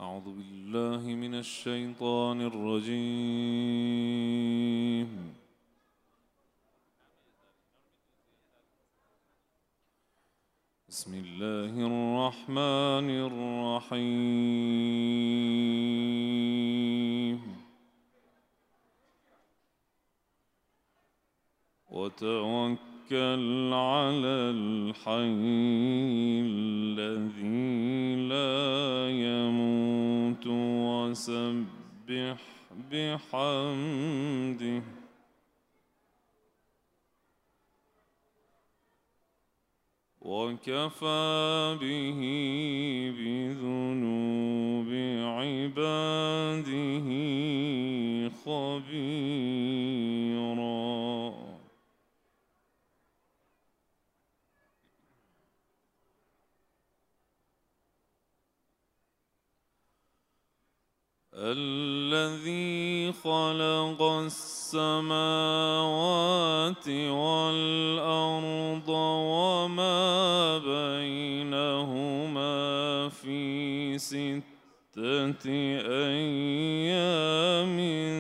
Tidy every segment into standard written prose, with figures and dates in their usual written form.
أعوذ بالله من الشيطان الرجيم. بسم الله الرحمن الرحيم. وتوكل على الحي الذي لا يموت وسبح بحمده وكفى به بذنوب عباده خبيرا. الذي خلق السماوات والأرض وما بينهما في 6 أيام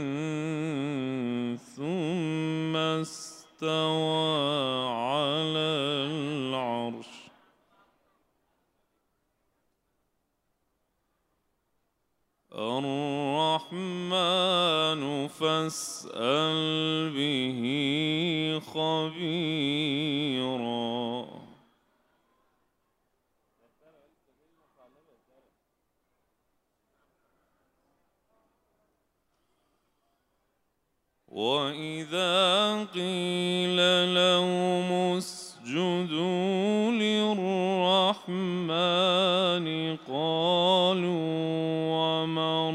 ثم استوى على العرش. الرحمن فاسأل به خبيرا. وإذا قيل لهم اسجدوا للرحمن قالوا وما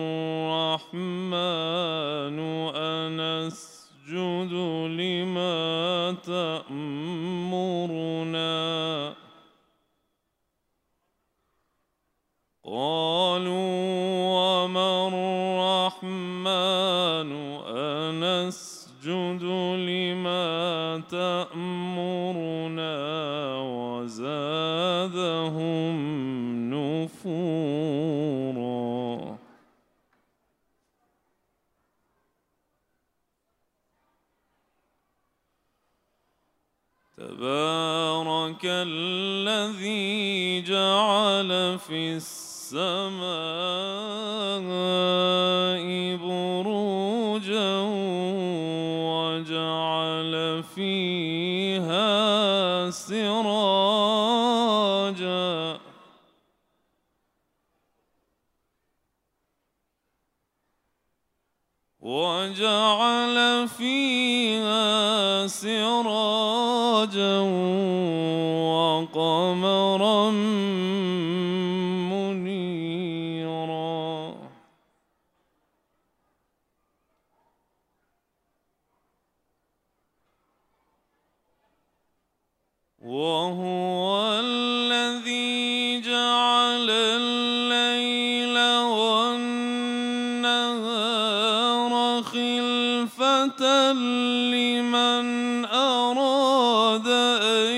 الرحمن أنسجد لما تأمرنا قالوا وما الرحمن أنسجد لما تأمرنا وزادهم نفورا. تبارك الذي جعل في السماء بروجا وجعل فيها سراجا وقمرا منيرا. وهو الذي جعل الليل والنهار خلفة لمن أراد أن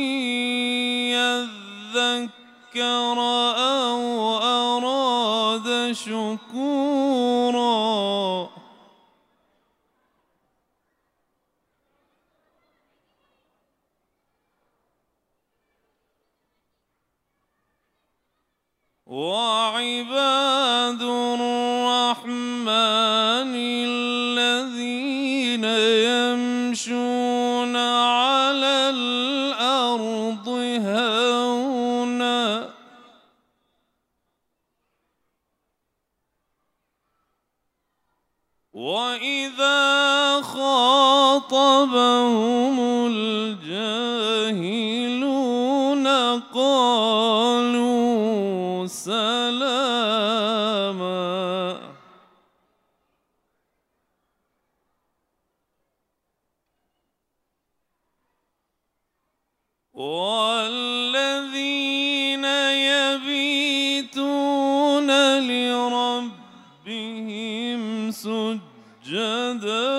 يذكر أو أراد شكورا. وعباد الرحمن الذين يمشون على الأرض هونا وإذا خاطبهم الجاهلون قالوا سلاما. والذين يبيتون لربهم سجدا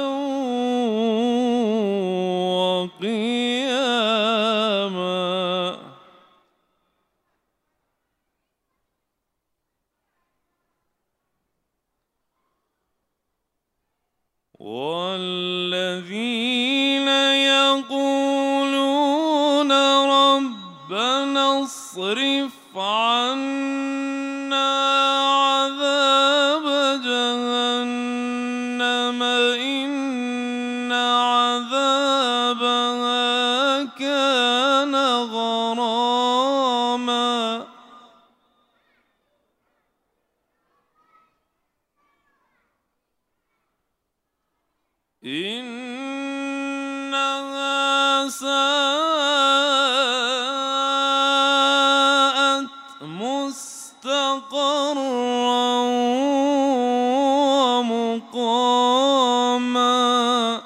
وقياما. والذين يقولون ربنا اصرف عنا عذاب جهنم إن عذابها كان غراما إنها ساءت مستقرا ومقاما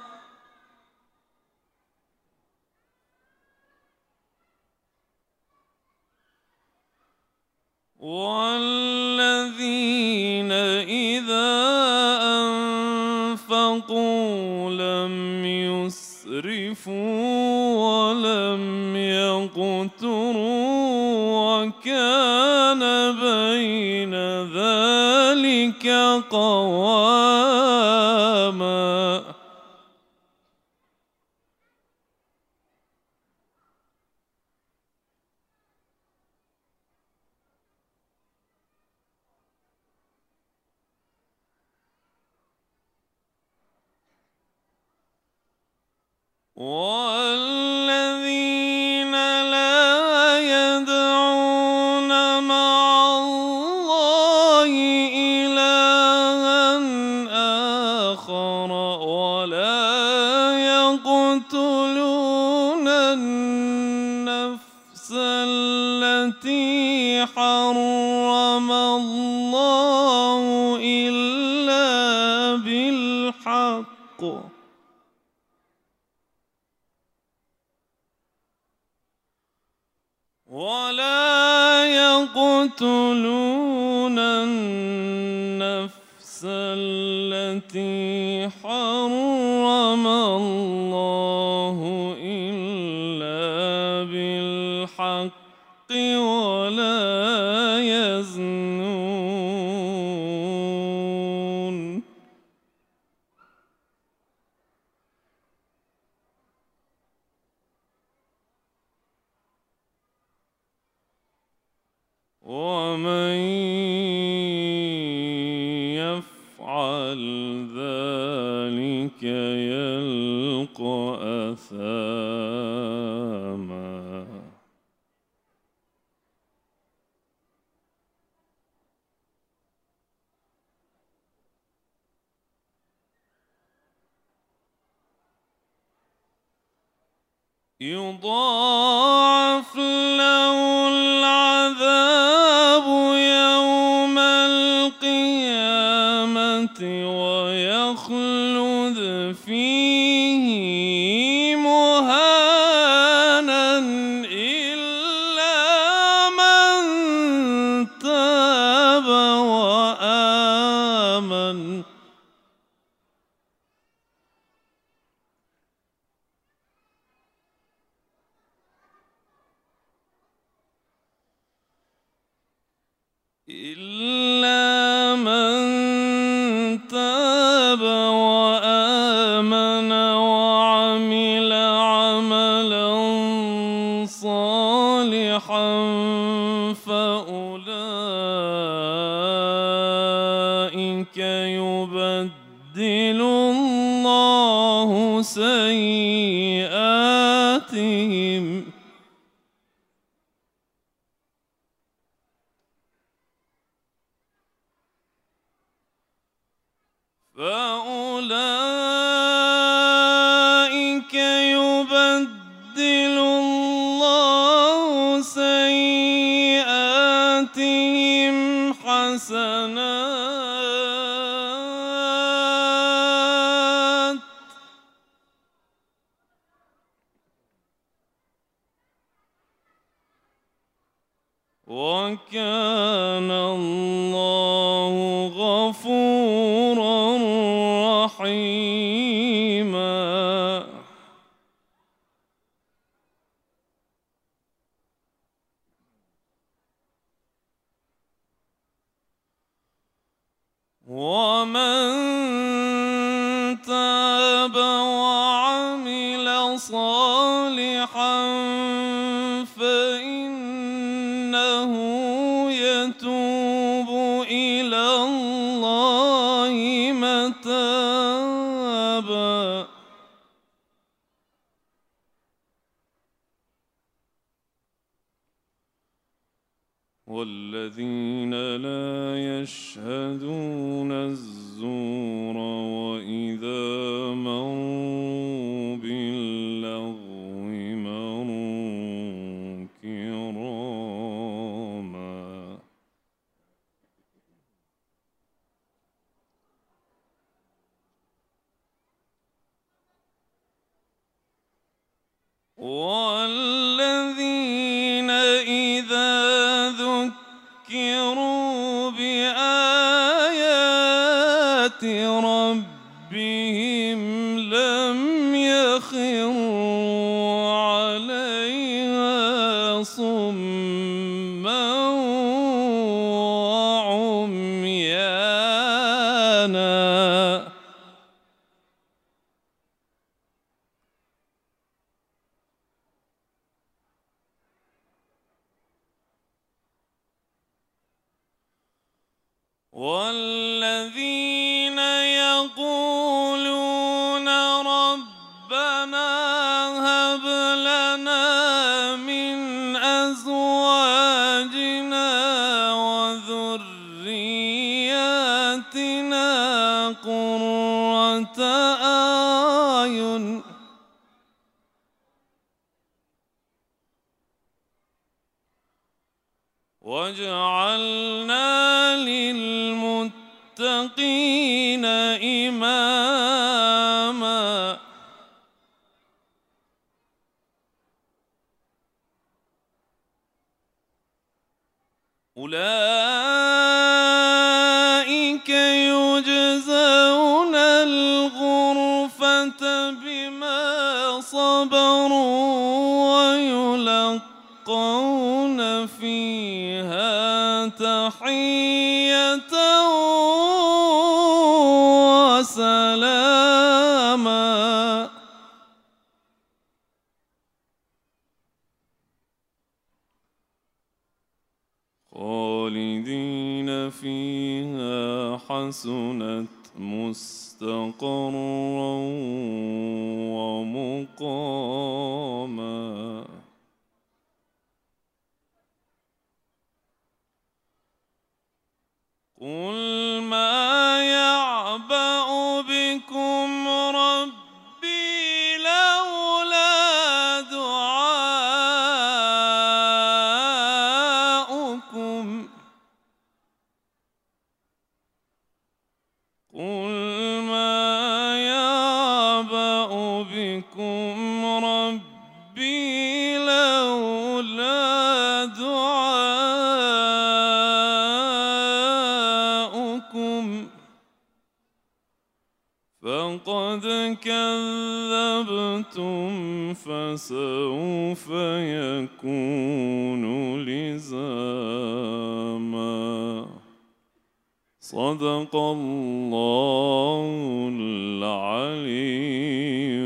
والذين إذا أنفقوا لم يسرفوا ولم يقتروا وكان بين ذلك قواما والذين لا يدعون مع الله إلها آخر ولا يقتلون النفس التي حرم الله إلا بالحق التي حرم الله إلا بالحق ولا يزنون ومن يفعل ذلك يلقى أثاما يضاعف له العذاب يوم القيامة ويخلد فيه مهانا إلا من تاب وآمن وآمن وعمل عملا صالحا فأولئك يبدل الله سيئاتهم حسنات وكان الله غفورا رحيما ومن يتوب إلى الله متابا والذين لا يشهدون الزور وإذا مروا باللغو مروا كراما والذين إذا ذكروا بآيات ربهم لم يخروا عليها صما وعميانا والذين يقولون ربنا هب لنا من أزواجنا وذرياتنا قرة أعين واجعلنا للمتقين إماما أولئك يجزون الغرفة بما صبروا ويلقون فيها تحية وسلاما خالدين فيها حسنت مستقرا ومقاما قل ما يعبأ بكم ربي لولا دعاؤكم قل ما يعبأ بكم ربي لولا دعاؤكم فقد كذبتم فسوف يكون لزاما صدق الله العلي